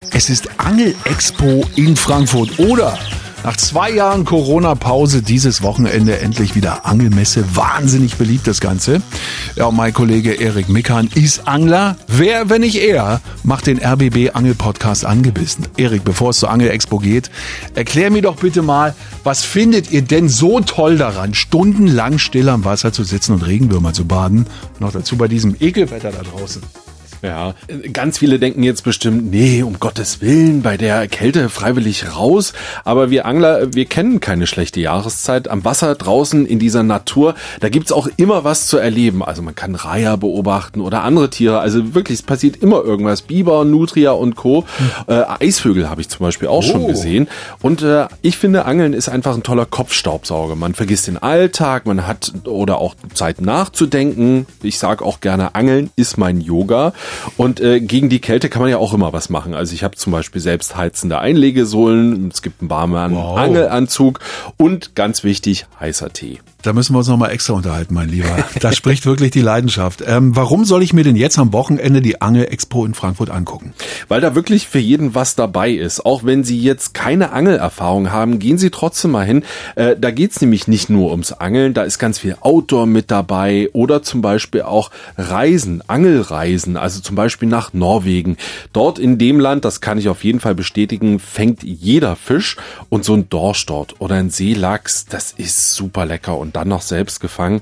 Es ist Angel-Expo in Frankfurt oder nach 2 Jahren Corona-Pause dieses Wochenende endlich wieder Angelmesse. Wahnsinnig beliebt das Ganze. Ja, und mein Kollege Erik Mikan ist Angler. Wer, wenn nicht er, macht den RBB Angel-Podcast Angebissen. Erik, bevor es zur Angel-Expo geht, erklär mir doch bitte mal, was findet ihr denn so toll daran, stundenlang still am Wasser zu sitzen und Regenwürmer zu baden? Noch dazu bei diesem Ekelwetter da draußen. Ja, ganz viele denken jetzt bestimmt, nee, um Gottes Willen, bei der Kälte freiwillig raus. Aber wir Angler, wir kennen keine schlechte Jahreszeit. Am Wasser, draußen in dieser Natur, da gibt's auch immer was zu erleben. Also man kann Reiher beobachten oder andere Tiere. Also wirklich, es passiert immer irgendwas. Biber, Nutria und Co. Eisvögel habe ich zum Beispiel auch schon gesehen. Und ich finde, Angeln ist einfach ein toller Kopfstaubsauger. Man vergisst den Alltag, man hat oder auch Zeit nachzudenken. Ich sage auch gerne, Angeln ist mein Yoga. Und gegen die Kälte kann man ja auch immer was machen. Also ich habe zum Beispiel selbst heizende Einlegesohlen, es gibt einen warmen Angelanzug und ganz wichtig, heißer Tee. Da müssen wir uns nochmal extra unterhalten, mein Lieber. Da spricht wirklich die Leidenschaft. Warum soll ich mir denn jetzt am Wochenende die Angel-Expo in Frankfurt angucken? Weil da wirklich für jeden was dabei ist. Auch wenn Sie jetzt keine Angelerfahrung haben, gehen Sie trotzdem mal hin. Da geht's nämlich nicht nur ums Angeln, da ist ganz viel Outdoor mit dabei oder zum Beispiel auch Reisen, Angelreisen, also zum Beispiel nach Norwegen. Dort in dem Land, das kann ich auf jeden Fall bestätigen, fängt jeder Fisch und so ein Dorsch dort oder ein Seelachs, das ist super lecker und dann noch selbst gefangen.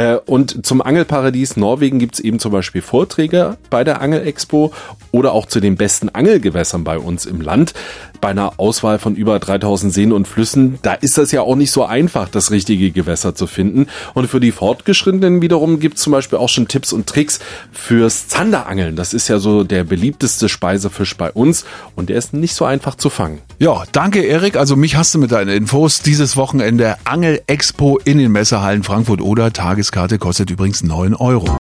Und zum Angelparadies Norwegen gibt's eben zum Beispiel Vorträge bei der Angel-Expo oder auch zu den besten Angelgewässern bei uns im Land. Bei einer Auswahl von über 3000 Seen und Flüssen, da ist das ja auch nicht so einfach, das richtige Gewässer zu finden. Und für die Fortgeschrittenen wiederum gibt's zum Beispiel auch schon Tipps und Tricks fürs Zanderangeln. Das ist ja so der beliebteste Speisefisch bei uns und der ist nicht so einfach zu fangen. Ja, danke Erik. Also mich hast du mit deinen Infos. Dieses Wochenende Angel-Expo in den Messehallen Frankfurt oder Tageskarte kostet übrigens 9 €.